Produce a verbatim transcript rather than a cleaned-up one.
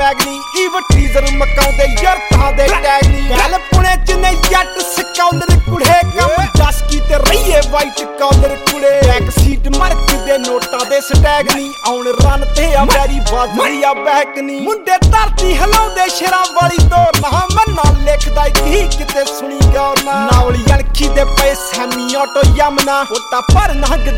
tag ਨੀ Eve teaser ਮਕਾਉਂਦੇ ਯਾਰ ਤਾਂ ਦੇ ਟੈਗ ਨੀ ਗੱਲ ਪੁਣੇ ਚ ਨੇ ਜੱਟ ਸਕਾਲਰ ਕੁੜੇ ਕੰਮ ਜਸ ਕੀ ਤੇ ਰਹੀਏ ਵਾਈਟ ਕਾਲਰ ਕੁੜੇ ਬੈਕ ਸੀਟ ਮਰਕ ਦੇ ਨੋਟਾਂ ਦੇ ਸਟੈਗ ਨੀ ਆਉਣ ਰਨ ਤੇ ਆ ਮੇਰੀ ਬਾਜ਼ਰੀ ਆ ਬੈਕ ਨੀ ਮੁੰਡੇ ਧਰਤੀ ਹਿਲਾਉਂਦੇ ਸ਼ੇਰਾਂ ਵਾਲੀ ਦੌਰ ਨਾ ਮੰਨਾ ਲਿਖਦਾ ਕੀ ਕਿਤੇ ਸੁਣੀ ਗੌਰ ਨਾ ਨਾਵਲੀ ਅਣਖੀ ਦੇ ਪਏ ਸੈਮੀ ਆਟੋ ਯਮਨਾ ਹੋਟਾ ਪਰ ਨੰਗ